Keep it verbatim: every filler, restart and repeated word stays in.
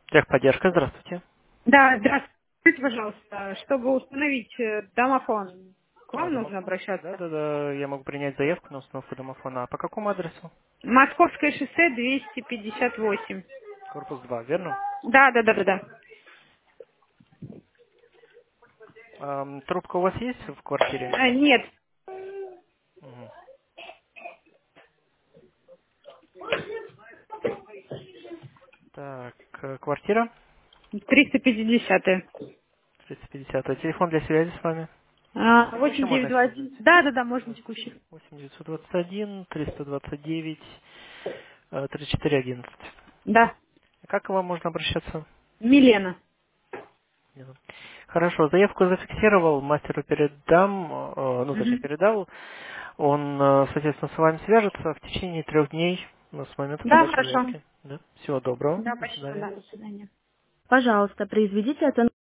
Техподдержка, здравствуйте. Да, здравствуйте, пожалуйста. Чтобы установить э, домофон, к О, вам нужно домофон. обращаться. Да-да-да, я могу принять заявку на установку домофона. А по какому адресу? Московское шоссе двести пятьдесят восемь. Корпус два, верно? Да, да, да, да, да. Ам, трубка у вас есть в квартире? А, нет, Мгм. Так, э, квартира триста пятьдесят. триста пятьдесят. А телефон для связи с вами? А, Текущий восемь девять можно два использовать? один. Да, да, да, можно Да. текущий. восемь девятьсот двадцать один триста двадцать девять э, тридцать четыре одиннадцать. Да, Как к вам можно обращаться? Милена. Нет. Хорошо, заявку зафиксировал, мастеру передам, э, ну, точнее, Мгм. передал. Он, э, соответственно, с вами свяжется в течение трех дней ну, с момента Да, подачи хорошо. заявки. Да. Всего доброго. Да, До спасибо, свидания. да, до свидания. Пожалуйста, произведите оценку.